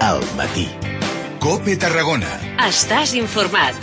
al matí. COPE Tarragona. Estàs informat.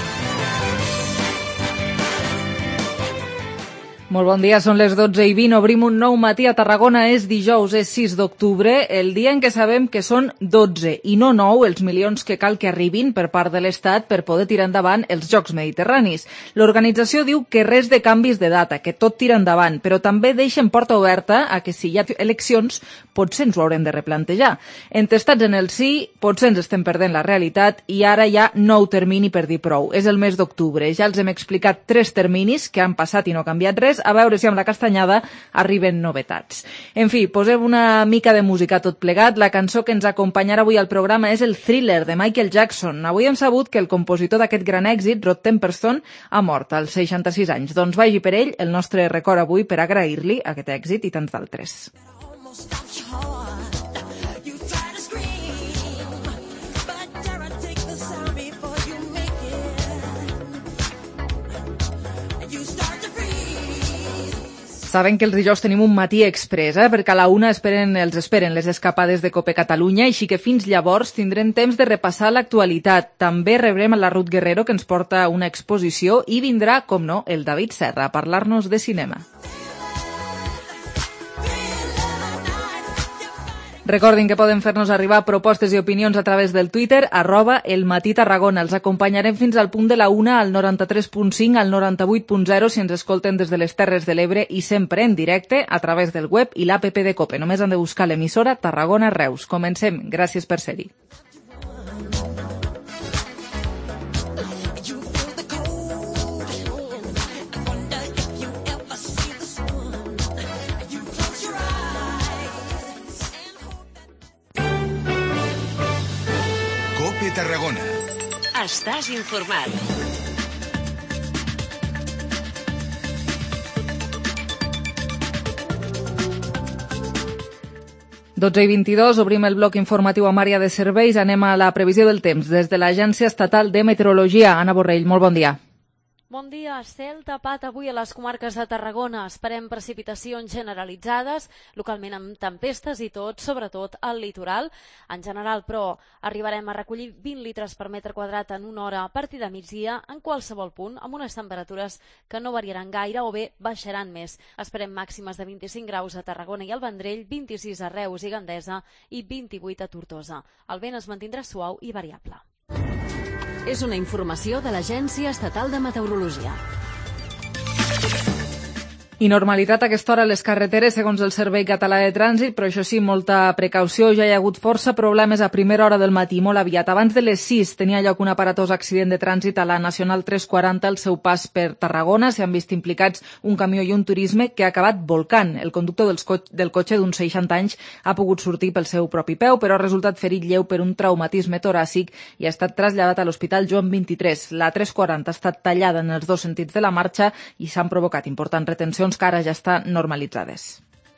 Molt bon dia, són les 12:20, obrim un nou matí a Tarragona, és dijous, és 6 d'octubre, el dia en què sabem que són 12 i no 9 els milions que cal que arribin per part de l'Estat per poder tirar endavant els Jocs Mediterranis. L'organització diu que res de canvis de data, que tot tira endavant, però també deixen porta oberta a que si hi ha eleccions potser ens ho haurem de replantejar. Entestats en el sí, potser ens estem perdent la realitat i ara hi ha nou termini per dir prou. És el mes d'octubre, ja els hem explicat 3 terminis que han passat i no ha canviat res, a veure si amb la castanyada arriben novetats. En fi, posem una mica de música tot plegat. La cançó que ens acompanyarà avui al programa és el Thriller de Michael Jackson. Avui hem sabut que el compositor d'aquest gran èxit, Rod Temperton, ha mort als 66 anys. Doncs vagi per ell el nostre record avui per agrair-li aquest èxit i tants d'altres. Saben que els dijous tenim un matí express, perquè a la 1 els esperen les escapades de COPE Catalunya, així que fins llavors tindrem temps de repassar l'actualitat. També rebrem a la Ruth Guerrero, que ens porta una exposició, i vindrà, com no, el David Serra a parlar-nos de cinema. Recordin que poden fer-nos arribar propostes i opinions a través del Twitter, @elmatí-tarragona. Els acompanyarem fins al punt de la 1 al 93.5, al 98.0 si ens escolten des de les Terres de l'Ebre i sempre en directe a través del web i l'APP de COPE. Només han de buscar l'emissora Tarragona Reus. Comencem. Gràcies per ser-hi. COPE Tarragona. Estàs informat. Dotze i 22, obrim el bloc informatiu amb àrea de serveis. Anem a la previsió del temps des de l'Agència Estatal de Meteorologia. Anna Borrell, molt bon dia. Bon dia. Cel tapat avui a les comarques de Tarragona. Esperem precipitacions generalitzades, localment amb tempestes i tot, sobretot al litoral. En general, però, arribarem a recollir 20 litres per metre quadrat en una hora a partir de migdia en qualsevol punt, amb unes temperatures que no variaran gaire o bé baixaran més. Esperem màximes de 25 graus a Tarragona i al Vendrell, 26 a Reus i Gandesa i 28 a Tortosa. El vent es mantindrà suau i variable. És una informació de l'Agència Estatal de Meteorologia. I normalitat a aquesta hora a les carreteres, segons el Servei Català de Trànsit, però això sí, molta precaució. Ja hi ha hagut força problemes a primera hora del matí, molt aviat. Abans de les 6 tenia lloc un aparatós accident de trànsit a la Nacional 340 al seu pas per Tarragona. S'hi han vist implicats un camió i un turisme que ha acabat volcant. El conductor del cotxe d'uns 60 anys ha pogut sortir pel seu propi peu, però ha resultat ferit lleu per un traumatisme toràcic i ha estat traslladat a l'Hospital Joan 23. La 340 ha estat tallada en els dos sentits de la marxa i s'han provocat importants retencions que ara ja estan normalitzades.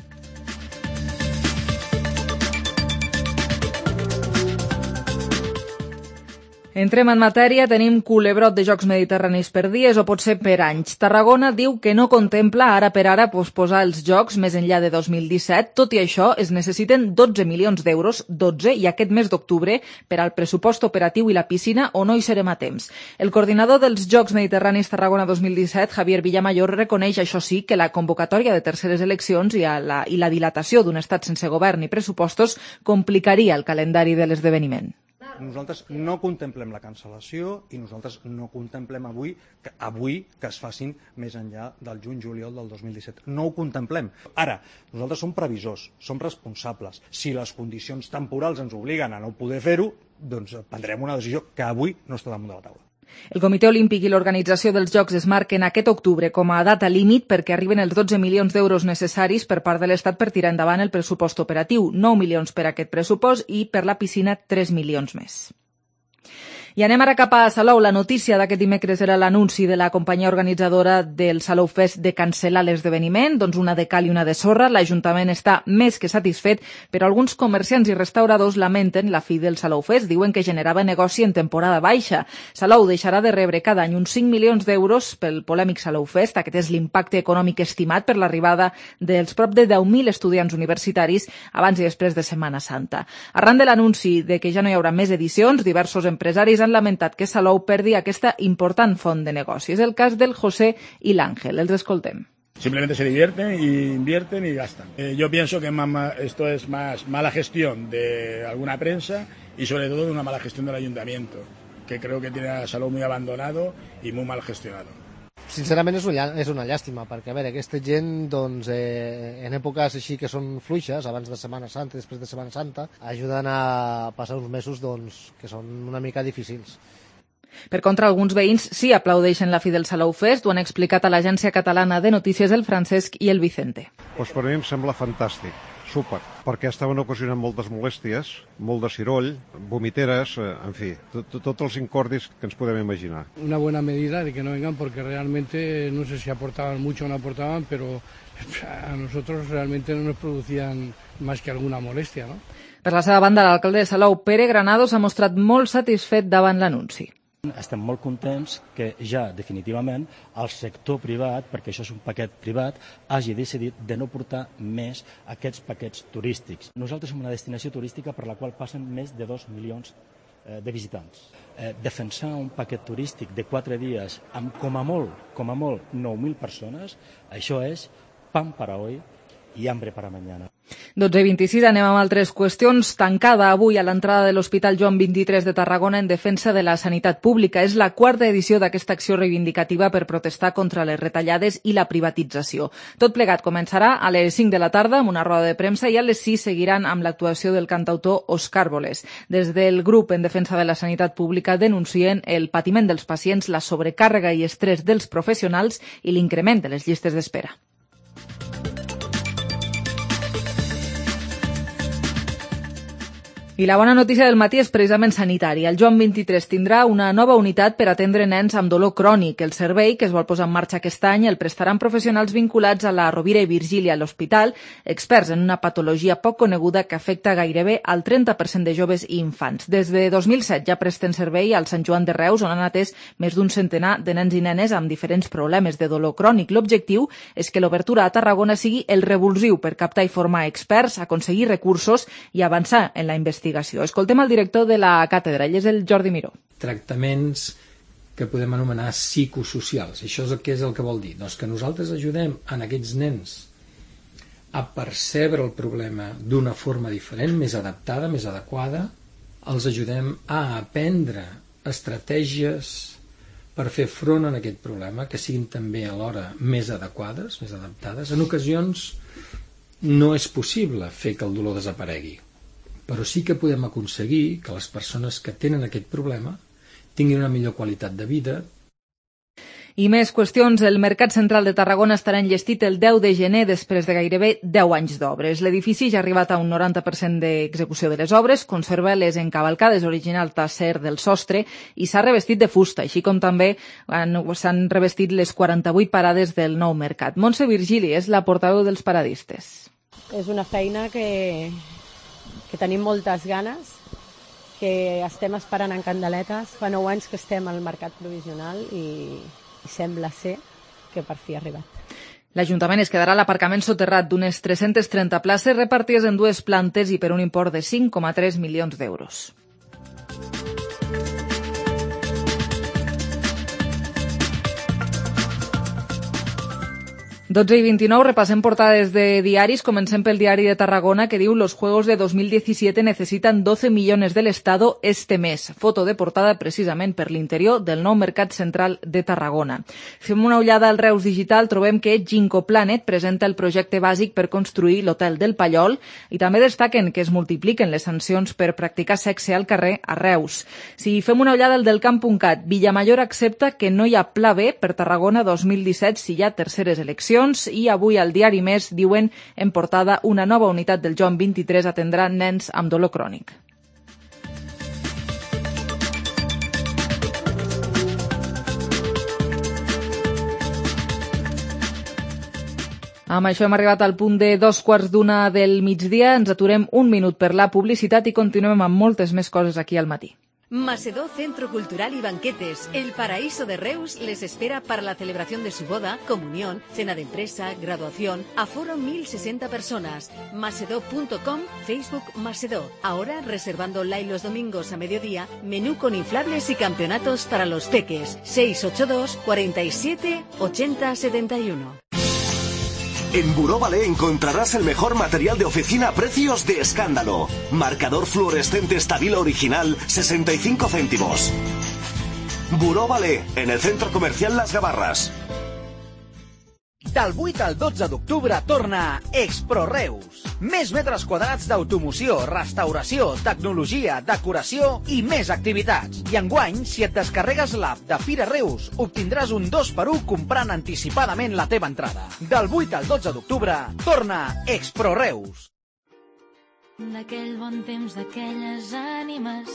Entrem en matèria, tenim culebrot de Jocs Mediterranis per dies o potser per anys. Tarragona diu que no contempla ara per ara posposar els Jocs més enllà de 2017. Tot i això, es necessiten 12 milions d'euros, 12, i aquest mes d'octubre, per al pressupost operatiu i la piscina, o no hi serem a temps. El coordinador dels Jocs Mediterranis Tarragona 2017, Javier Villamayor, reconeix, això sí, que la convocatòria de terceres eleccions i la dilatació d'un estat sense govern i pressupostos complicaria el calendari de l'esdeveniment. Nosaltres no contemplem la cancel·lació i nosaltres no contemplem avui que es facin més enllà del juny-juliol del 2017. No ho contemplem. Ara, nosaltres som previsors, som responsables. Si les condicions temporals ens obliguen a no poder fer-ho, doncs prendrem una decisió que avui no està damunt de la taula. El Comitè Olímpic i l'organització dels Jocs es marquen aquest octubre com a data límit perquè arriben els 12 milions d'euros necessaris per part de l'Estat per tirar endavant el pressupost operatiu, 9 milions per aquest pressupost i per la piscina 3 milions més. I anem ara cap a Salou. La notícia d'aquest dimecres era l'anunci de la companyia organitzadora del Salou Fest de cancel·lar l'esdeveniment, doncs una de cal i una de sorra. L'Ajuntament està més que satisfet, però alguns comerciants i restauradors lamenten la fi del Salou Fest. Diuen que generava negoci en temporada baixa. Salou deixarà de rebre cada any uns 5 milions d'euros pel polèmic Salou Fest. Aquest és l'impacte econòmic estimat per l'arribada dels prop de 10.000 estudiants universitaris abans i després de Setmana Santa. Arran de l'anunci de que ja no hi haurà més edicions, diversos empresaris han lamentat que Salou perdi aquesta important font de negoci. És el cas del José i l'Àngel. Els escoltem. Simplemente se divierten y invierten y gastan. Yo pienso que esto es más mala gestión de alguna prensa y sobre todo de una mala gestión del ayuntamiento, que creo que tiene a Salou muy abandonado y muy mal gestionado. Sincerament és una llàstima, perquè a veure, aquesta gent doncs, en èpoques així que són fluixes, abans de Setmana Santa i després de Setmana Santa, ajuden a passar uns mesos doncs, que són una mica difícils. Per contra, alguns veïns sí aplaudeixen la fi del Salou Fest, ho han explicat a l'agència catalana de notícies el Francesc i el Vicente. Pues per mi em sembla fantàstic, súper, perquè estaven ocasionant moltes molèsties, molt de ciroll, vomiteres, en fi, tots els incordis que ens podem imaginar. Una buena medida de que no vengan porque realmente no sé si aportaban mucho o no aportaban, pero a nosotros realmente no nos producían más que alguna molestia, ¿no? Per la seva banda, l'alcalde de Salou, Pere Granados, ha mostrat molt satisfet davant l'anunci. Estem molt contents que ja definitivament el sector privat, perquè això és un paquet privat, hagi decidit de no portar més aquests paquets turístics. Nosaltres som una destinació turística per la qual passen més de 2 milions de visitants. Defensar un paquet turístic de 4 dies amb com a molt 9.000 persones, això és pan para hoy i hambre para mañana. 12:26, anem amb altres qüestions. Tancada avui a l'entrada de l'Hospital Joan XXIII de Tarragona en defensa de la sanitat pública. És la quarta edició d'aquesta acció reivindicativa per protestar contra les retallades i la privatització. Tot plegat començarà a les 5 de la tarda amb una roda de premsa i a les 6 seguiran amb l'actuació del cantautor Òscar Bolés. Des del grup en defensa de la sanitat pública denuncien el patiment dels pacients, la sobrecàrrega i estrès dels professionals i l'increment de les llistes d'espera. I la bona notícia del matí és precisament sanitària. El Joan XXIII tindrà una nova unitat per atendre nens amb dolor crònic. El servei, que es vol posar en marxa aquest any, el prestaran professionals vinculats a la Rovira i Virgília a l'hospital, experts en una patologia poc coneguda que afecta gairebé al 30% de joves i infants. Des de 2007 ja presten servei al Sant Joan de Reus, on han atès més d'un centenar de nens i nenes amb diferents problemes de dolor crònic. L'objectiu és que l'obertura a Tarragona sigui el revulsiu per captar i formar experts, aconseguir recursos i avançar en la investigació. Escoltem el director de la càtedra, ell és el Jordi Miró. Tractaments que podem anomenar psicosocials. Això és el que vol dir? Doncs que nosaltres ajudem a aquests nens a percebre el problema d'una forma diferent, més adaptada, més adequada. Els ajudem a aprendre estratègies per fer front a aquest problema, que siguin també alhora més adequades, més adaptades. En ocasions no és possible fer que el dolor desaparegui, però sí que podem aconseguir que les persones que tenen aquest problema tinguin una millor qualitat de vida. I més qüestions. El Mercat Central de Tarragona estarà enllestit el 10 de gener després de gairebé 10 anys d'obres. L'edifici ja ha arribat a un 90% d'execució de les obres, conserva les encavalcades originals d'acer del sostre i s'ha revestit de fusta, així com també s'han revestit les 48 parades del nou mercat. Montse Virgili és la portaveu dels paradistes. És una feina que tenim moltes ganes, que estem esperant en candeletes. Fa 9 anys que estem al mercat provisional i sembla ser que per fi ha arribat. L'Ajuntament es quedarà a l'aparcament soterrat d'unes 330 places repartides en 2 plantes i per un import de 5,3 milions d'euros. ...12 y 29, repasen portades de diaris. Comencem pel diari de Tarragona, que diu: los Juegos de 2017 necesitan 12 millones del Estado este mes. Foto de portada precisament per l'interior del nou Mercat Central de Tarragona. Fem una ullada al Reus Digital, trobem que Ginkgo Planet presenta el projecte bàsic per construir l'hotel del Pallol i també destaquen que es multipliquen les sancions per practicar sexe al carrer a Reus. Si fem una ullada al delcamp.cat, Villamajor accepta que no hi ha pla B per Tarragona 2017 si hi ha terceres eleccions. I avui al diari Més diuen en portada: una nova unitat del Joan XXIII atendrà nens amb dolor crònic. Amb això hem arribat al punt de 2:15 del migdia. Ens aturem un minut per la publicitat i continuem amb moltes més coses aquí al matí. Macedó Centro Cultural y Banquetes, El Paraíso de Reus, les espera para la celebración de su boda, comunión, cena de empresa, graduación. Aforo 1.060 personas. Macedó.com, Facebook Macedó. Ahora reservando online los domingos a mediodía, menú con inflables y campeonatos para los peques. 682 47 80 71. En Buró Ballet encontrarás el mejor material de oficina a precios de escándalo. Marcador fluorescente Stabilo original, 65 céntimos. Buró Ballet, en el Centro Comercial Las Gavarras. Del 8 al 12 d'octubre torna Expro Reus. Més metres quadrats d'automoció, restauració, tecnologia, decoració i més activitats. I enguany, si et descarregues l'app de Fira Reus, obtindràs un 2x1 comprant anticipadament la teva entrada. Del 8 al 12 d'octubre torna Expro Reus. D'aquell bon temps, d'aquelles ànimes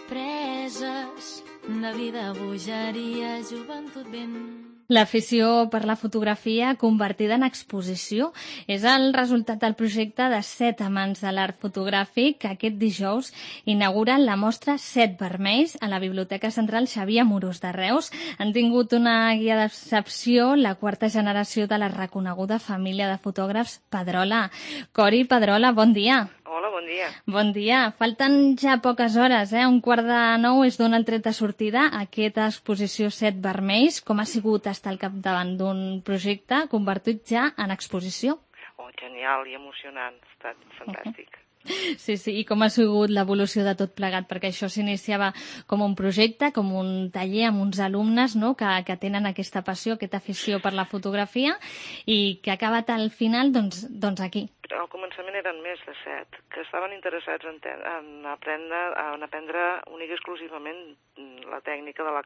preses de vida, bogeria, joventut ben... L'afició per la fotografia convertida en exposició és el resultat del projecte de 7 amants de l'art fotogràfic que aquest dijous inauguren la mostra 7 vermells a la Biblioteca Central Xavier Amorós de Reus. Han tingut una guia d'excepció, la 4ª generació de la reconeguda família de fotògrafs Pedrola. Cori Pedrola, bon dia. Hola, bon dia. Bon dia. Falten ja poques hores, 8:45 es dona el tret de sortida a aquesta exposició 7 vermells. Com ha sigut estar al capdavant d'un projecte convertit ja en exposició? Oh, genial i emocionant, ha estat fantàstic. Sí, i com ha sigut l'evolució de tot plegat? Perquè això s'iniciava com un projecte, com un taller amb uns alumnes, no?, que tenen aquesta passió, aquesta afició per la fotografia i que ha acabat al final doncs aquí. Al començament eren més de 7, que estaven interessats en aprendre únic i exclusivament la tècnica de la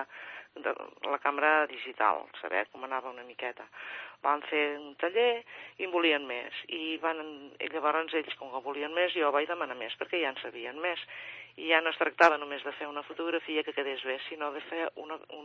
càmera digital, saber com anava una miqueta. Van fer un taller i en volien més. I llavors ells, com que volien més, jo vaig demanar més, perquè ja en sabien més. I ja no es tractava només de fer una fotografia que quedés bé, sinó de fer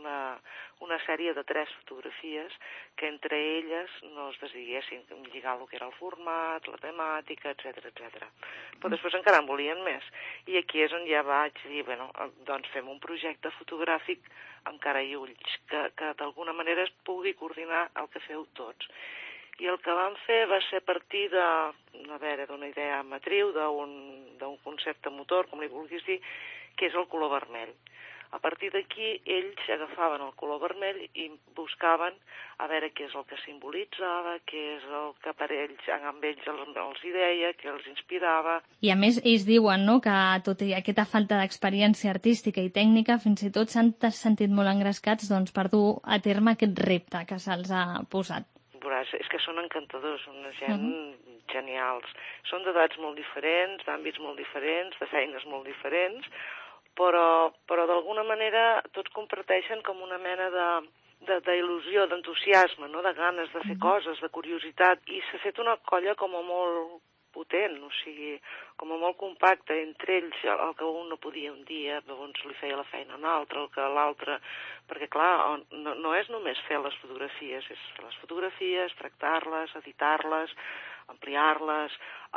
una sèrie de 3 fotografies que entre elles no es desdiguessin lligar el que era el format, la temàtica, etc. Però després encara en volien més. I aquí és on ja vaig dir, doncs fem un projecte fotogràfic amb cara i ulls, que d'alguna manera es pugui coordinar el que feu tots. I el que vam fer va ser a partir d'una idea matriu, d'un concepte motor, com li vulguis dir, que és el color vermell. A partir d'aquí, ells agafaven el color vermell i buscaven a veure què és el que simbolitzava, què és el que per ells, amb ells els deia, què els inspirava. I a més, ells diuen, no?, que tot i aquesta falta d'experiència artística i tècnica, fins i tot s'han sentit molt engrescats per dur a terme aquest repte que se'ls ha posat. És que són encantadors, són una gent genials. Són d'edats molt diferents, d'àmbits molt diferents, de feines molt diferents, però d'alguna manera tots comparteixen com una mena d'il·lusió, d'entusiasme, no?, de ganes de fer coses, de curiositat, i s'ha fet una colla com a molt potent, o sigui, com a molt compacte entre ells, el que un no podia un dia, llavors li feia la feina a un altre, el que l'altre, perquè clar, no és només fer les fotografies, és fer les fotografies, tractar-les, editar-les, ampliar-les,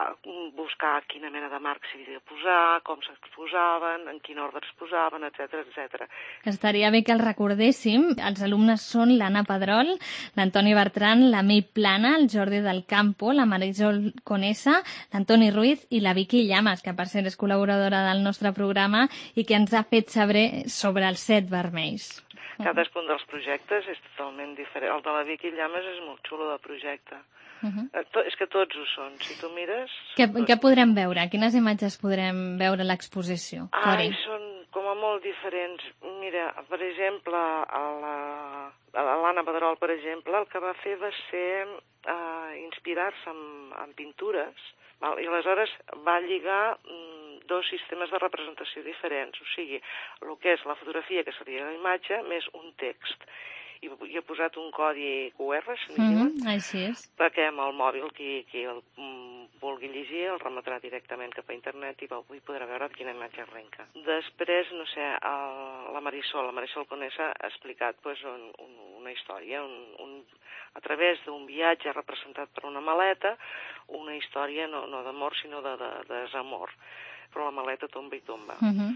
buscar quina mena de marc s'hi havia de posar, com s'exposaven, en quin ordre es posaven, etc. Estaria bé que el recordéssim. Els alumnes són l'Anna Pedrol, l'Antoni Bertran, la Mei Plana, el Jordi del Campo, la Marisol Conesa, l'Antoni Ruiz i la Vicky Llamas, que per cert és col·laboradora del nostre programa i que ens ha fet saber sobre els 7 vermells. Cadascun dels projectes és totalment diferent. El de la Vicky Llamas és molt xulo de projecte. És que tots ho són, si tu mires... Què podrem veure? Quines imatges podrem veure a l'exposició? Són com a molt diferents. Mira, per exemple, l'Anna Pedrol, per exemple, el que va fer va ser inspirar-se en pintures, i aleshores va lligar 2 sistemes de representació diferents, o sigui, el que és la fotografia, que seria la imatge, més un text. I he posat un codi QR, així és. Perquè amb el mòbil qui el vulgui llegir el remetrà directament cap a internet i podrà veure quina imatge arrenca. Després, no sé, la Marisol Conesa ha explicat una història, a través d'un viatge representat per una maleta, una història no d'amor, sinó de desamor. Però la maleta tomba i tomba.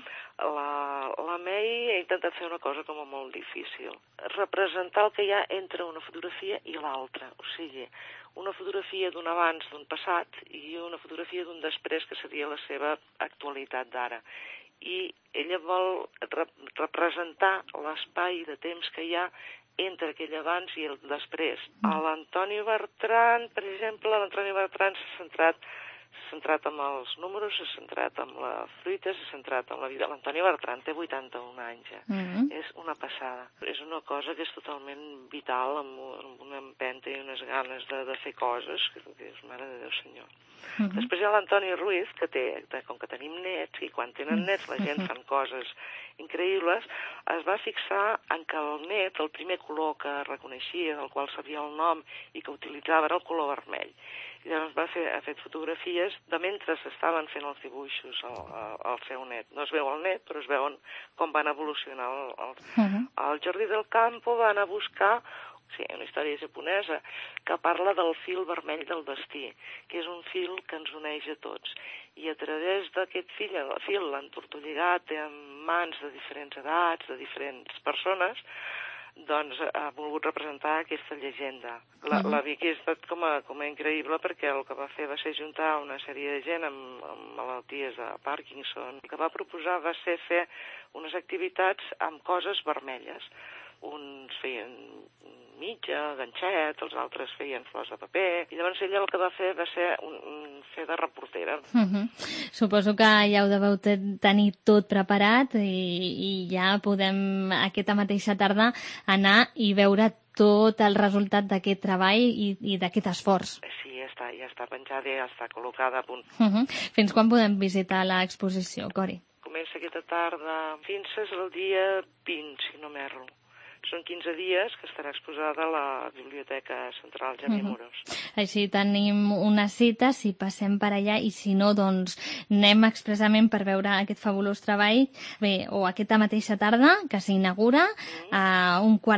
La May ha intentat fer una cosa com a molt difícil, representar el que hi ha entre una fotografia i l'altra, o sigui, una fotografia d'un abans, d'un passat, i una fotografia d'un després, que seria la seva actualitat d'ara. I ella vol representar l'espai de temps que hi ha entre aquell abans i el després. A l'Antonio Bertran, per exemple, l'Antonio Bertran s'ha centrat en els números, s'ha centrat en la fruita, s'ha centrat en la vida. L'Antonio Bertran té 81 anys, és una passada. És una cosa que és totalment vital, amb una empenta i unes ganes de fer coses, que és mare de Déu senyor. Després hi ha l'Antoni Ruiz, que com que tenim nets, i quan tenen nets la gent fan coses increïbles, es va fixar en que el net, el primer color que reconeixia, del qual sabia el nom i que utilitzava, era el color vermell. I llavors ha fet fotografies de mentre s'estaven fent els dibuixos al seu net. No es veu el net, però es veuen com van evolucionar. Al Jordi del Campo van a buscar una història japonesa que parla del fil vermell del destí, que és un fil que ens uneix a tots. I a través d'aquest fil entortolligat amb mans de diferents edats, de diferents persones, doncs ha volgut representar aquesta llegenda. La Vicky ha estat com a increïble, perquè el que va fer va ser juntar una sèrie de gent amb malalties de Parkinson. El que va proposar va ser fer unes activitats amb coses vermelles. Uns feien mitja, ganxet, els altres feien flors de paper, i llavors ella el que va fer va ser fer de reportera. Suposo que ja ho deveu tenir tot preparat i ja podem aquesta mateixa tarda anar i veure tot el resultat d'aquest treball i d'aquest esforç. Sí, ja està penjada, ja està col·locada a punt. Fins quan podem visitar l'exposició, Cori? Comença aquesta tarda fins al dia 20, si no m'erro. Són 15 dies que estarà exposada a la Biblioteca Central Xavier Amorós. Així tenim una cita, si passem per allà, i si no, doncs anem expressament per veure aquest fabulós treball. Bé, o aquesta mateixa tarda, que s'inaugura a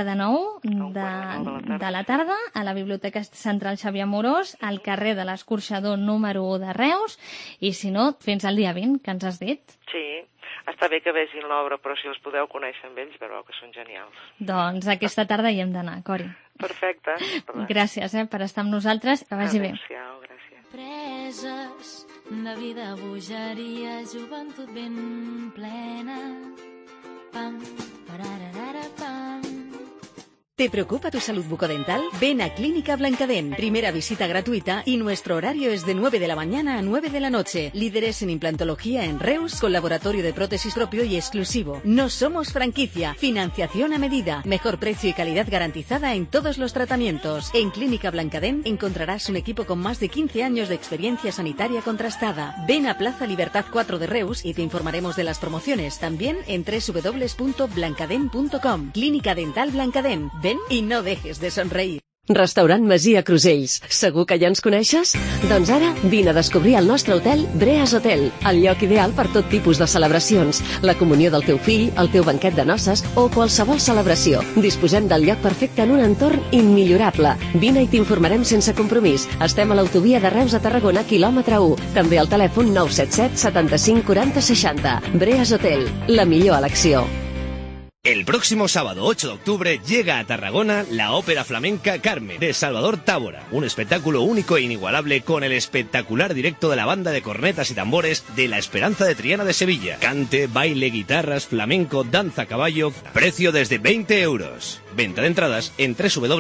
8:45 de la tarda a la Biblioteca Central Xavier Amorós, al carrer de l'Escorxador número 1 de Reus, i si no, fins al dia 20, que ens has dit. Sí. Està bé que vegin l'obra, però si els podeu conèixer amb ells, veureu que són genials. Doncs aquesta tarda hi hem d'anar, Cori. Perfecte. Gràcies per estar amb nosaltres. Que vagi bé. Adéu-siau, gràcies. Preses de vida, bogeria, joventut ben plena. Pam, pararara, pam. ¿Te preocupa tu salud bucodental? Ven a Clínica Blancadén. Primera visita gratuita y nuestro horario es de 9 de la mañana a 9 de la noche. Líderes en implantología en Reus, con laboratorio de prótesis propio y exclusivo. No somos franquicia. Financiación a medida. Mejor precio y calidad garantizada en todos los tratamientos. En Clínica Blancadén encontrarás un equipo con más de 15 años de experiencia sanitaria contrastada. Ven a Plaza Libertad 4 de Reus y te informaremos de las promociones. También en www.blancadén.com. Clínica Dental Blancadén. Ven i no dejes de somreir. Restaurant Masia Crusells. Segur que ja ens coneixes? Doncs ara vine a descobrir el nostre hotel Breas Hotel, el lloc ideal per tot tipus de celebracions, la comunió del teu fill, el teu banquet de noces o qualsevol celebració. Disposem del lloc perfecte en un entorn immillorable. Vine i t'informarem sense compromís. Estem a l'autovia de Reus a Tarragona, quilòmetre 1. També al telèfon 977 75 40 60. Breas Hotel, la millor elecció. El próximo sábado 8 de octubre llega a Tarragona la ópera flamenca Carmen, de Salvador Tábora, un espectáculo único e inigualable con el espectacular directo de la banda de cornetas y tambores de La Esperanza de Triana de Sevilla. Cante, baile, guitarras, flamenco, danza a caballo, precio desde 20 euros. Venta de entradas en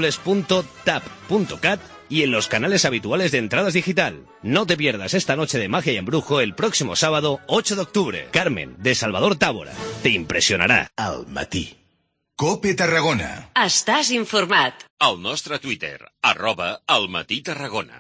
www.tap.cat y en los canales habituales de entradas digital. No te pierdas esta noche de magia y embrujo el próximo sábado 8 de octubre. Carmen, de Salvador Tábora. Te impressionarà. Al matí. COPE Tarragona. Estàs informat. Al nostre Twitter, @almatí-tarragona.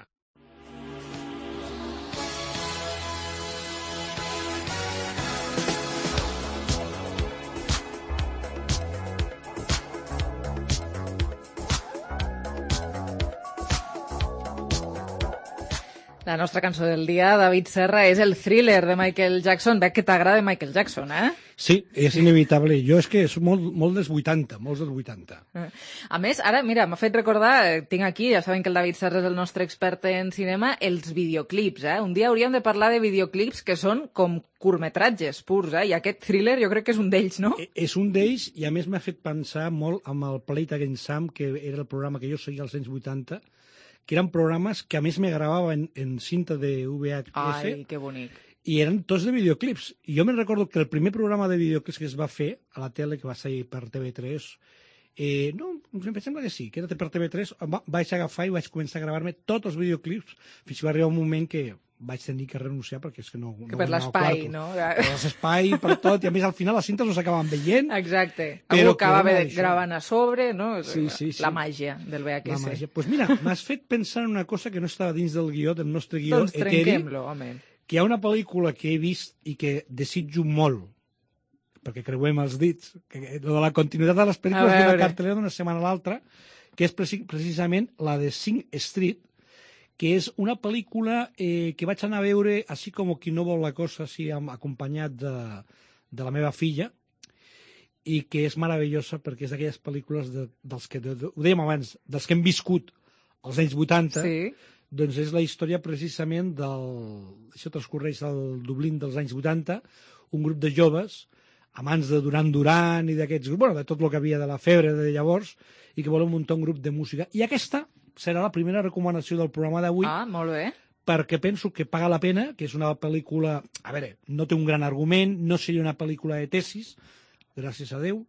La nostra cançó del dia, David Serra, és el Thriller de Michael Jackson. Veig que t'agrada Michael Jackson, eh? Sí, és inevitable. Jo és que és molt dels 80, molts dels 80. A més, ara, mira, m'ha fet recordar, tinc aquí, ja saben que el David Serra és el nostre expert en cinema, els videoclips, eh? Un dia hauríem de parlar de videoclips que són com curtmetratges purs, eh? I aquest Thriller jo crec que és un d'ells, no? És un d'ells, i a més m'ha fet pensar molt amb el Play It Again Sam, que era el programa que jo seguia als anys 80, que eren programes que a més me gravaven en cinta de VHS. Ai, que bonic. I eren tots de videoclips. I jo me'n recordo que el primer programa de videoclips que es va fer a la tele, que va ser per TV3, no, em sembla que sí, que era per TV3, vaig agafar i vaig començar a gravar-me tots els videoclips, fins que va arribar un moment que vaig tenir que renunciar perquè és que no... Que per l'espai, no? Per l'espai, per tot, i a més al final les cintes no s'acaben veient. Exacte. Algú acabava gravant a sobre, no? Sí. La màgia del VHS. La màgia. Pues mira, m'has fet pensar en una cosa que no estava dins del guió, del nostre guió doncs eteri, trenquem-lo, home. Que hi ha una pel·lícula que he vist i que desitjo molt, perquè creuem els dits, que de la continuïtat de les pel·lícules d'una cartelera d'una setmana a l'altra, que és precisament la de Sing Street, que és una pel·lícula que vaig anar a veure, així com qui no vol la cosa, així acompanyat de la meva filla, i que és meravellosa perquè és d'aquelles pel·lícules dels que, ho dèiem abans, dels que hem viscut als anys 80, sí. Doncs és la història precisament això transcorreix al Dublín dels anys 80, un grup de joves, amants de Duran Duran i d'aquests grups, de tot el que havia de la febre de llavors, i que volen muntar un grup de música. I aquesta serà la primera recomanació del programa d'avui. Ah, molt bé. Perquè penso que paga la pena, que és una pel·lícula... A veure, no té un gran argument, no seria una pel·lícula de tesis, gràcies a Déu.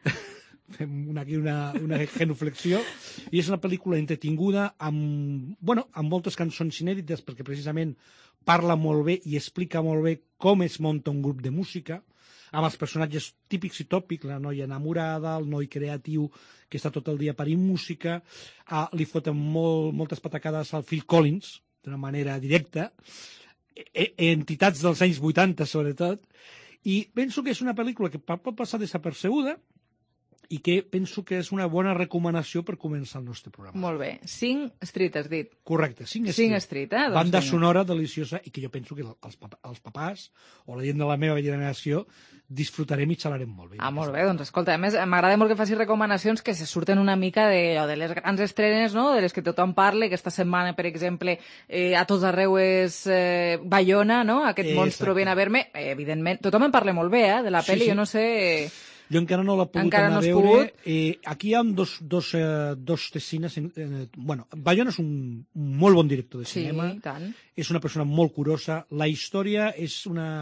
Fem aquí una genuflexió. I és una pel·lícula entretinguda amb moltes cançons inèdites, perquè precisament parla molt bé i explica molt bé com es munta un grup de música, amb els personatges típics i tòpics, la noia enamorada, el noi creatiu que està tot el dia parint música, li foten moltes patacades al Phil Collins, d'una manera directa, entitats dels anys 80 sobretot, i penso que és una pel·lícula que pot passar desapercebuda i que penso que és una bona recomanació per començar el nostre programa. Molt bé. Sing Street, has dit. Correcte, Sing Street. Doncs banda sonora deliciosa i que jo penso que els papàs o la gent de la meva generació disfrutarem i xalarem molt bé. Ah, molt bé, doncs escolta, a més m'agrada molt que facis recomanacions que se surten una mica de les grans estrenes, no?, de les que tothom parla, que esta setmana, per exemple, a tots arreu és Bayona, no?, aquest monstro viene a verme, evidentment, tothom en parla molt bé, de la pel·li, jo no sé... Jo encara no l'he pogut anar a veure. Aquí hi ha dos tessines. Bayona és un molt bon director de cinema. Sí, tant. És una persona molt curosa. La història és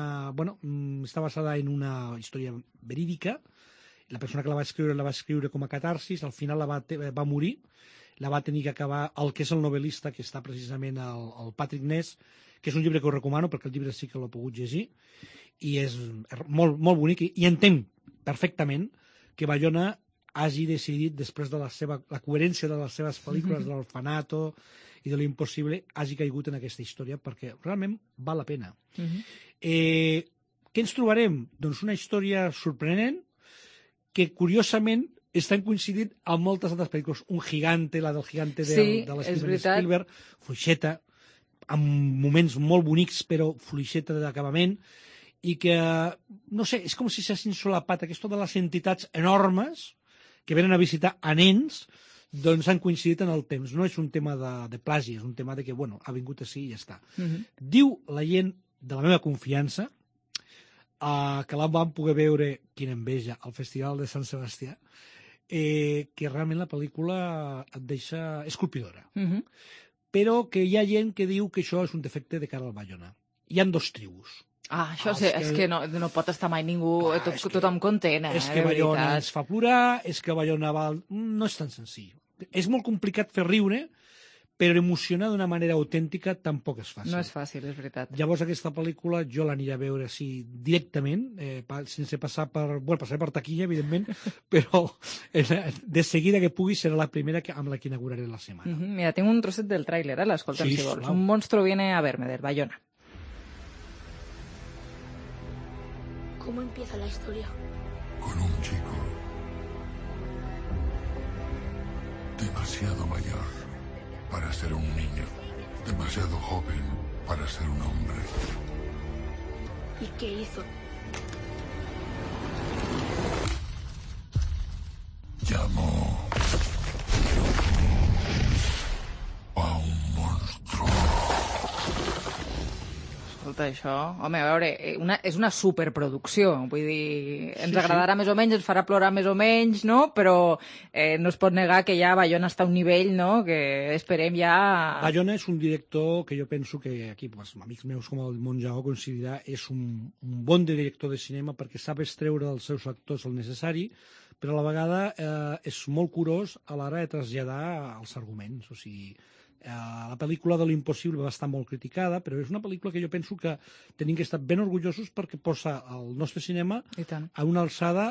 està basada en una història verídica. La persona que la va escriure com a catarsis. Al final va morir. La va tenir que acabar el que és el novel·lista, que està precisament el Patrick Ness, que és un llibre que us recomano, perquè el llibre sí que l'he pogut llegir. I és molt, molt bonic. I entenc perfectament que Bayona hagi decidit, després de la coherència de les seves pel·lícules, de l'Orfanato i de l'Impossible, hagi caigut en aquesta història, perquè realment val la pena. Què ens trobarem? Doncs una història sorprenent que, curiosament, estan coincidint amb moltes altres pel·lícules. Un Gigante, la del Gigante de l'Steven Spielberg, fluixeta, amb moments molt bonics, però fluixeta d'acabament, i que, no sé, és com si s'hagin solapat aquesta de les entitats enormes que venen a visitar a nens, doncs han coincidit en el temps. No és un tema de plagi, és un tema de que, ha vingut així i ja està. Diu la gent de la meva confiança, que la van poder veure, quina enveja, al Festival de Sant Sebastià, que realment la pel·lícula et deixa esculpidora. Però que hi ha gent que diu que això és un defecte de cara al Bayona. Hi ha dos tribus. Ah, això és que no pot estar mai ningú, tothom content, és que Bayona ens fa plorar, és que Bayona no és tan senzill. És molt complicat fer riure, però emocionar d'una manera autèntica tampoc és fàcil. No és fàcil, és veritat. Llavors aquesta pel·lícula jo l'aniré a veure així directament, sense passar passaré per taquilla, evidentment, però de seguida que pugui serà la primera amb la que inauguraré la setmana. Mira, tinc un trosset del tràiler, l'escoltem si vols. Un monstruo viene a verme, del Bayona. ¿Cómo empieza la historia? Con un chico demasiado mayor para ser un niño, demasiado joven para ser un hombre. ¿Y qué hizo? Llamó a un monstruo. Escolta, això... Home, a veure, és una superproducció. Vull dir, ens agradarà més o menys, ens farà plorar més o menys, no? Però no es pot negar que ja Bayona està a un nivell, no?, que esperem ja... Bayona és un director que jo penso que aquí, pues, amics meus com el Monjao considera és un bon director de cinema perquè sap extreure dels seus actors el necessari, però a la vegada és molt curós a l'hora de traslladar els arguments. O sigui, la pel·lícula de l'impossible va estar molt criticada, però és una pel·lícula que jo penso que tenim que estar ben orgullosos perquè posa el nostre cinema a una alçada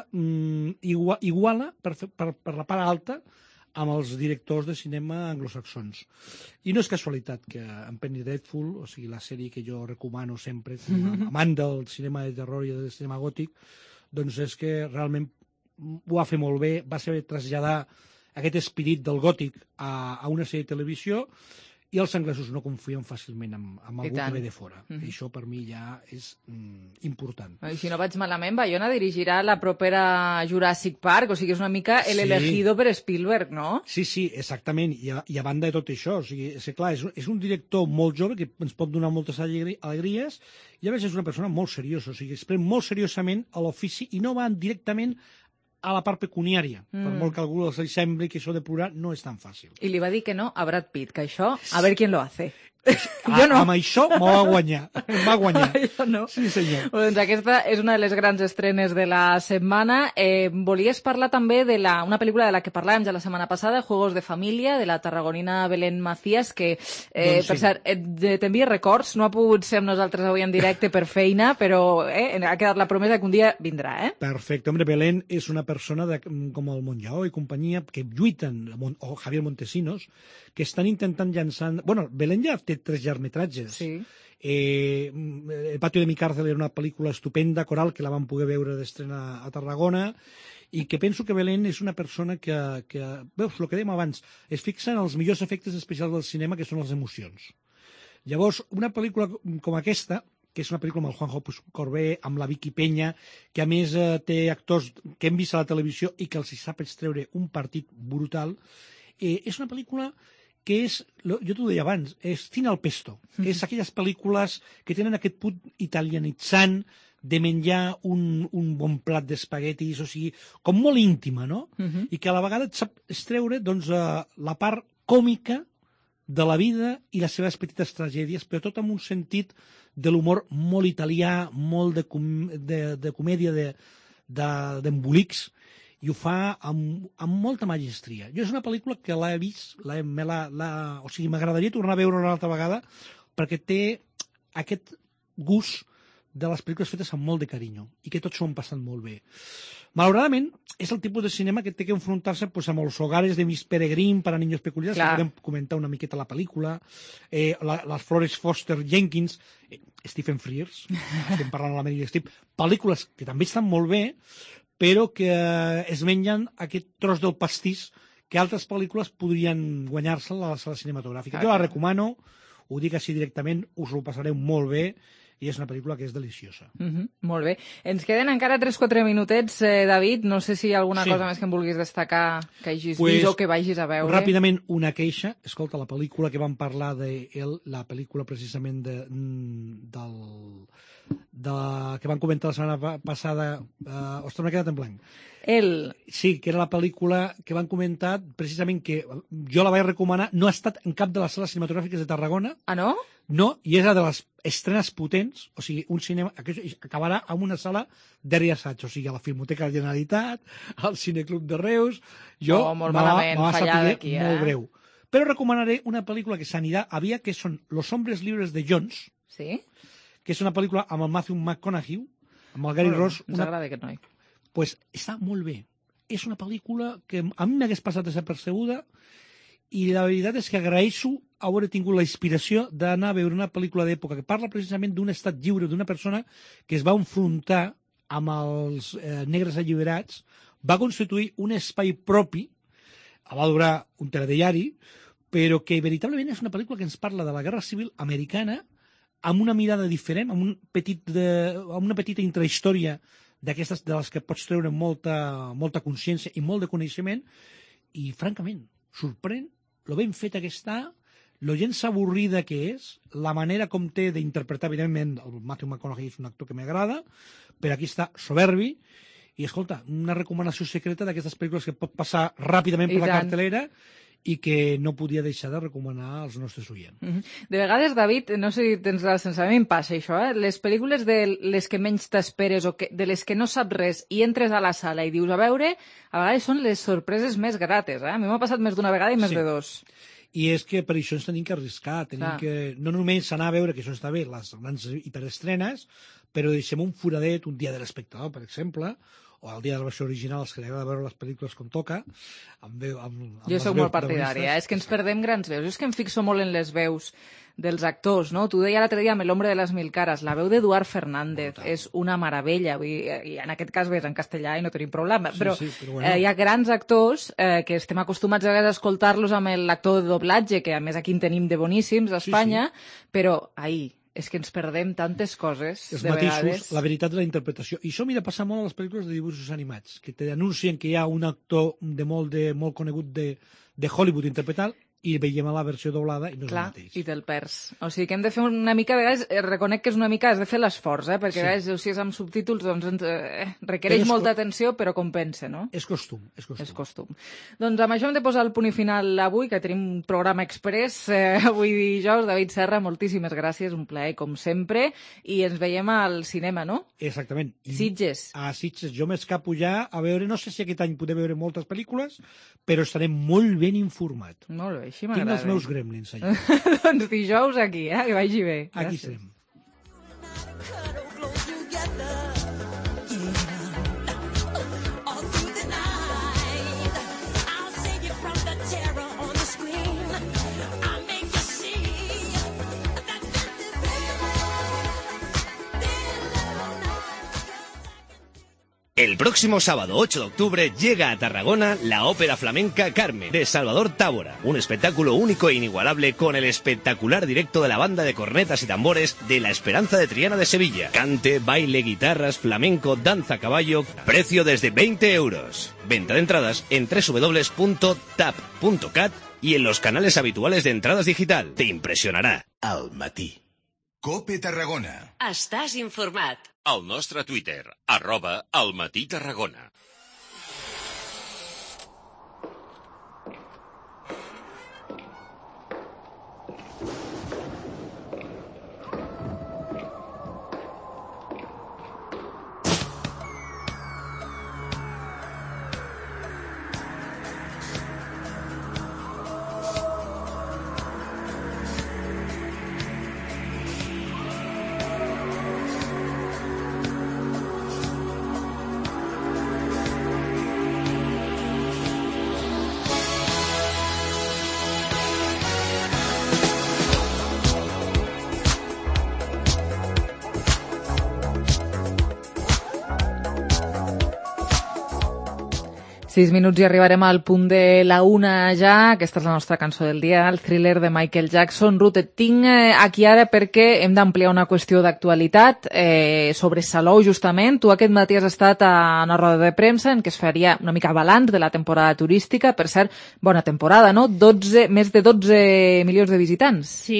iguala per la part alta amb els directors de cinema anglosaxons. I no és casualitat que en Penny Dreadful, o sigui, la sèrie que jo recomano sempre com a amant del cinema de terror i del cinema gòtic, doncs és que realment ho va fer molt bé, va saber traslladar aquest esperit del gòtic a una sèrie de televisió, i els anglesos no confien fàcilment en algú que ve de fora. I això per mi ja és important. I si no vaig malament, Bayona dirigirà la propera Jurassic Park, o sigui, és una mica l'elegido per Spielberg, no? Sí, exactament, i a banda de tot això, o sigui, clar, és un director molt jove que ens pot donar moltes alegries, i a més és una persona molt seriosa, o sigui, es pren molt seriosament a l'ofici i no va directament a la part pecuniària, per molt que a algú els sembli que això de plorar no és tan fàcil. I li va dir que no a Brad Pitt, que això, a ver quién lo hace. Jo no. Amb això m'ho va guanyar. Em va guanyar. Jo no. Sí, senyor. Doncs aquesta és una de les grans estrenes de la setmana. Volies parlar també de una pel·lícula de la que parlàvem ja la setmana passada, Juegos de Família, de la tarragonina Belén Macías, que, per cert, t'envia records, no ha pogut ser amb nosaltres avui en directe per feina, però ha quedat la promesa que un dia vindrà, Perfecte. Hombre, Belén és una persona com el Monjao i companyia que lluiten, o Javier Montesinos, que estan intentant llançar... Bueno, Belén ja té 3 llargmetratges. Sí. El patio de mi cárcel era una pel·lícula estupenda, coral, que la vam poder veure d'estrena a Tarragona, i que penso que Belén és una persona que veus, el que dèiem abans, es fixa en els millors efectes especials del cinema, que són les emocions. Llavors, una pel·lícula com aquesta, que és una pel·lícula amb el Juanjo Corbé, amb la Vicky Peña, que a més té actors que hem vist a la televisió i que els hi sap extreure un partit brutal, és una pel·lícula que és, jo t'ho deia abans, és cine al pesto, que és aquelles pel·lícules que tenen aquest punt italianitzant de menjar un bon plat d'espaguetis, o sigui, com molt íntima, no? I que a la vegada et sap extreure doncs, la part còmica de la vida i les seves petites tragèdies, però tot amb un sentit de l'humor molt italià, molt de comèdia d'embolics, i ho fa amb molta magistria. Jo és una pel·lícula que l'he vist, o sigui, m'agradaria tornar a veure una altra vegada, perquè té aquest gust de les pel·lícules fetes amb molt de carinyo, i que tots s'ho han passat molt bé. Malauradament, és el tipus de cinema que té que enfrontar-se amb els hogares de Miss Peregrine para niños peculiars, que podem comentar una miqueta la pel·lícula, les Flores Foster Jenkins, Stephen Frears, estem parlant a l'Amèrica Steve, pel·lícules que també estan molt bé, però que es mengen aquest tros del pastís que altres pel·lícules podrien guanyar-se a la sala cinematogràfica. Jo la recomano, ho dic així directament, us ho passareu molt bé, i és una pel·lícula que és deliciosa. Molt bé. Ens queden encara 3-4 minutets, David. No sé si hi ha alguna cosa més que em vulguis destacar que hagis vist o que vagis a veure. Ràpidament, una queixa. Escolta, la pel·lícula que vam parlar la pel·lícula precisament que van comentar la setmana passada, ostres, m'he quedat en blanc. Sí, que era la pel·lícula que van comentar, precisament que jo la vaig recomanar, no ha estat en cap de les sales cinematogràfiques de Tarragona. Ah, no? No, i és una de les estrenes potents, o sigui, un cinema que acabarà en una sala de reassaig, o sigui, a la Filmoteca de la Generalitat, al Cineclub de Reus. Jo molt malament, fallada aquí, molt greu. Però recomanaré una pel·lícula que s'anirà a via, que són Los hombres libres de Jones, sí? Que és una pel·lícula amb el Matthew McConaughey, amb el Gary Ross. Ens agrada aquest noi. Pues està molt bé. És una pel·lícula que a mi m'hagués passat desapercebuda, i la veritat és que agraeixo haver tingut la inspiració d'anar a veure una pel·lícula d'època que parla precisament d'un estat lliure, d'una persona que es va enfrontar amb els negres alliberats, va constituir un espai propi, va durar un telediari, però que veritablement és una pel·lícula que ens parla de la Guerra Civil americana amb una mirada diferent, amb una petita intrahistòria d'aquestes de les que pots treure molta consciència i molt de coneixement, i francament, sorprèn lo ben feta que està, lo gens avorrida que és, la manera com té d'interpretar, evidentment, el Matthew McConaughey és un actor que m'agrada, però aquí està soberbi, i escolta, una recomanació secreta d'aquestes pel·lícules que pot passar ràpidament per la cartelera i que no podia deixar de recomanar als nostres oients. De vegades, David, no sé si tens la sensació, a mi em passa això, les pel·lícules de les que menys t'esperes o de les que no saps res i entres a la sala i dius a veure, a vegades són les sorpreses més grates. A mi m'ha passat més d'una vegada i més de dos. I és que per això ens tenim que arriscar, tenim que no només anar a veure, que això està bé, les grans hiperestrenes, però deixem un foradet un dia de l'espectador, per exemple, o el dia de la versió original, els que li agrada veure les pel·lícules com toca. Jo soc molt partidària, és que ens perdem grans veus. Jo és que em fixo molt en les veus dels actors, no? Tu deia l'altre dia amb l'Hombre de les Mil Cares, la veu d'Eduard Fernández és una meravella, i en aquest cas ves en castellà i no tenim problema, però hi ha grans actors que estem acostumats a vegades a escoltar-los amb l'actor de doblatge, que a més aquí en tenim de boníssims a Espanya, però és que ens perdem tantes coses els de matisos, vegades. la veritat de la interpretació. I això m'hi ha de passar molt a les pel·lícules de dibuixos animats, que t'anuncien que hi ha un actor molt conegut de Hollywood interpretant i veiem a la versió doblada i no és el mateix. I te'l perds. O sigui que hem de fer una mica, a vegades, reconec que és una mica, has de fer l'esforç, perquè a vegades, si és amb subtítols, doncs requereix molta atenció, però compensa, no? És costum. Doncs amb això hem de posar el punt i final avui, que tenim un programa express avui dijous. David Serra, moltíssimes gràcies, un plaer, com sempre, i ens veiem al cinema, no? Exactament. Sitges. A Sitges. Jo m'escapo ja a veure, no sé si aquest any podré veure moltes pel·lícules, però estaré molt ben informat. Molt bé, així m'agrada. Tinc els meus gremlins allà. Doncs dijous aquí, que vagi bé. Aquí serem. El próximo sábado 8 de octubre llega a Tarragona la ópera flamenca Carmen, de Salvador Tábora, un espectáculo único e inigualable con el espectacular directo de la banda de cornetas y tambores de La Esperanza de Triana de Sevilla. Cante, baile, guitarras, flamenco, danza a caballo, precio desde 20 euros. Venta de entradas en www.tap.cat y en los canales habituales de entradas digital. Te impresionará. Al matí. COPE Tarragona. Estàs informat. Al nostre Twitter, @almatí-tarragona. Sis minuts i arribarem al punt de la una ja. Aquesta és la nostra cançó del dia, el thriller de Michael Jackson. Ruth, et tinc aquí ara perquè hem d'ampliar una qüestió d'actualitat sobre Salou, justament. Tu aquest matí has estat a una roda de premsa en què es faria una mica balanç de la temporada turística. Per cert, bona temporada, no? Més de 12 milions de visitants. Sí,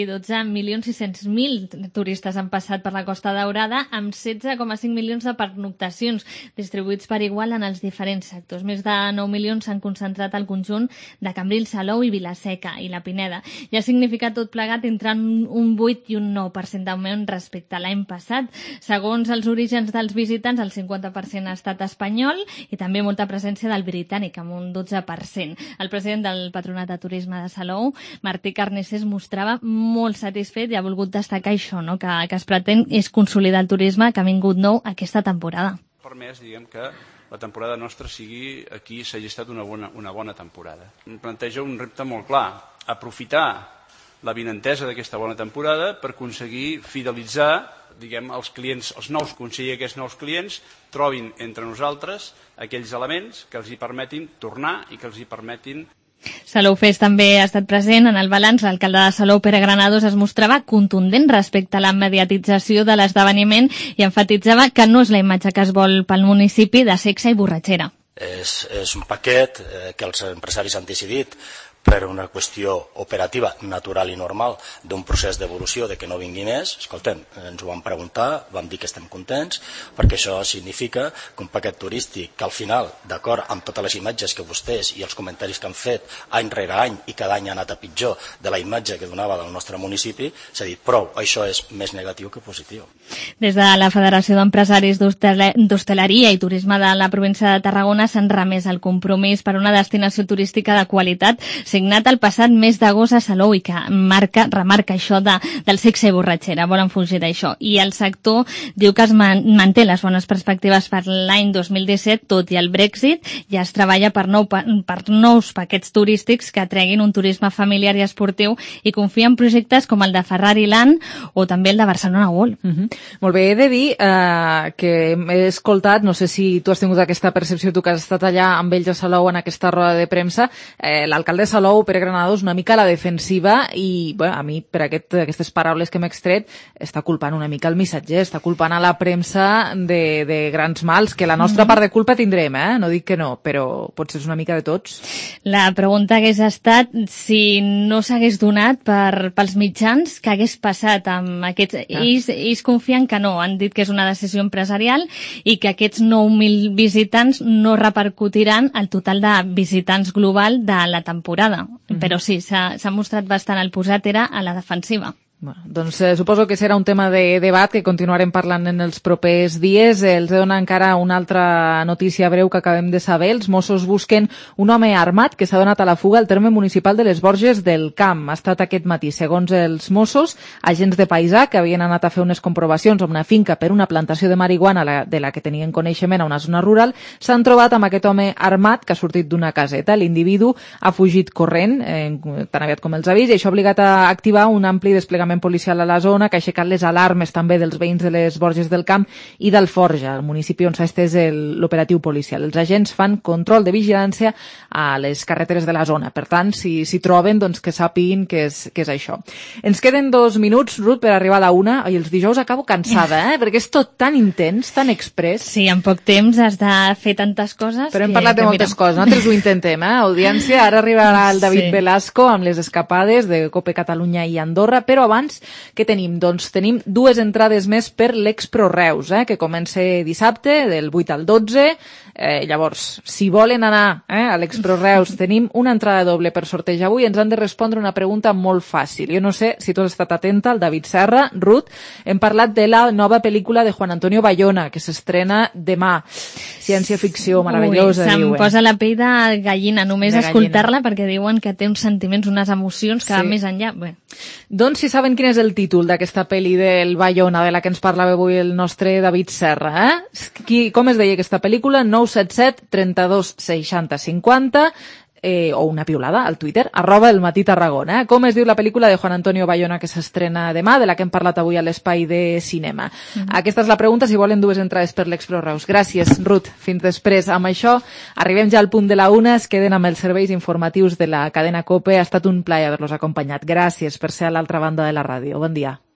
12.600.000 turistes han passat per la Costa Daurada amb 16,5 milions de pernoctacions distribuïts per igual en els diferents sectors. Més de 9 milions s'han concentrat al conjunt de Cambrils, Salou i Vilaseca i la Pineda. I ha significat tot plegat entre un 8 i un 9% d'augment respecte a l'any passat. Segons els orígens dels visitants, el 50% ha estat espanyol i també molta presència del britànic, amb un 12%. El president del Patronat de Turisme de Salou, Martí Carnicer, es mostrava molt satisfet i ha volgut destacar això, no? que es pretén és consolidar el turisme que ha vingut nou aquesta temporada. Per més, diguem que la temporada nostra sigui aquí s'hagi estat una bona temporada. Em planteja un repte molt clar, aprofitar la vinentesa d'aquesta bona temporada per aconseguir fidelitzar, diguem, els clients, els nous, aconseguir que aquests nous clients trobin entre nosaltres aquells elements que els hi permetin tornar i que els hi permetin Salou Fes també ha estat present en el balanç. L'alcalde de Salou, Pere Granados, es mostrava contundent respecte a la mediatització de l'esdeveniment i enfatitzava que no és la imatge que es vol pel municipi de sexe i borratxera. És un paquet que els empresaris han decidit per una qüestió operativa, natural i normal, d'un procés d'evolució, de que no vingui més. Escoltem, ens ho vam preguntar, vam dir que estem contents, perquè això significa que un paquet turístic que al final, d'acord amb totes les imatges que vostès i els comentaris que han fet any rere any i cada any ha anat a pitjor de la imatge que donava del nostre municipi, s'ha dit prou, això és més negatiu que positiu. Des de la Federació d'Empresaris d'Hostaleria i Turisme de la província de Tarragona s'han remès el compromís per una destinació turística de qualitat signat el passat mes d'agost a Salou i que remarca això del sexe i borratxera. Volen fugir d'això. I el sector diu que es manté les bones perspectives per l'any 2017, tot i el Brexit. Ja es treballa per nous paquets turístics que treguin un turisme familiar i esportiu i confia en projectes com el de Ferrari Land o també el de Barcelona World. Molt bé, he de dir que he escoltat, no sé si tu has tingut aquesta percepció, tu que has estat allà amb ells a Salou en aquesta roda de premsa, l'alcalde de Salou, Pere Granados, una mica a la defensiva i a mi, per aquestes paraules que m'he extret, està culpant una mica el missatger, està culpant a la premsa de grans mals, que la nostra part de culpa tindrem, no dic que no, però potser és una mica de tots. La pregunta hagués estat si no s'hagués donat pels mitjans, què hagués passat amb aquests... Ells confien que no, han dit que és una decisió empresarial i que aquests 9.000 visitants no repercutiran al total de visitants global de la temporada. Però sí, s'ha mostrat bastant el posat era a la defensiva. Bueno, doncs suposo que serà un tema de debat que continuarem parlant en els propers dies. Els he donat encara una altra notícia breu que acabem de saber. Els Mossos busquen un home armat que s'ha donat a la fuga al terme municipal de les Borges del Camp. Ha estat aquest matí. Segons els Mossos, agents de paisà que havien anat a fer unes comprovacions a una finca per una plantació de marihuana de la que tenien coneixement a una zona rural, s'han trobat amb aquest home armat que ha sortit d'una caseta. L'individu ha fugit corrent, tan aviat com els ha vist, i això ha obligat a activar un ampli desplegament policial a la zona, que ha aixecat les alarmes també dels veïns de les Borges del Camp i d'Alforja, el municipi on s'ha estès l'operatiu policial. Els agents fan control de vigilància a les carreteres de la zona. Per tant, si troben, doncs que sàpiguin què és això. Ens queden 2 minuts, Ruth, per arribar a la 1, i els dijous acabo cansada, perquè és tot tan intens, tan express. Sí, en poc temps has de fer tantes coses. Però hem parlat de moltes coses, nosaltres ho intentem, audiència. Ara arribarà el David Velasco amb les escapades de Cope Catalunya i Andorra, però abans, què tenim? Doncs tenim 2 entrades més per l'Expro Reus, que comença dissabte, del 8 al 12. Llavors, si volen anar a l'Expro Reus, tenim una entrada doble per sortejar avui. Ens han de respondre una pregunta molt fàcil. Jo no sé si tu has estat atenta, el David Serra, Ruth. Hem parlat de la nova pel·lícula de Juan Antonio Bayona, que s'estrena demà. Ciència-ficció meravellosa, diuen. Se'm posa la pell de gallina, només escoltar-la, perquè diuen que té uns sentiments, unes emocions que van més enllà. Doncs si saben quin és el títol d'aquesta pel·li del Bayona, de la que ens parlava avui el nostre David Serra, com es deia aquesta pel·lícula? 977 32 60 50 o una piulada al Twitter, @elmatí_Tarragona. Com es diu la pel·lícula de Juan Antonio Bayona que s'estrena demà, de la que hem parlat avui a l'Espai de Cinema? Aquesta és la pregunta, si volen 2 entrades per l'Expro Reus. Gràcies, Ruth. Fins després. Amb això arribem ja al punt de la 1, es queden amb els serveis informatius de la cadena COPE. Ha estat un plaer haver-los acompanyat. Gràcies per ser a l'altra banda de la ràdio. Bon dia.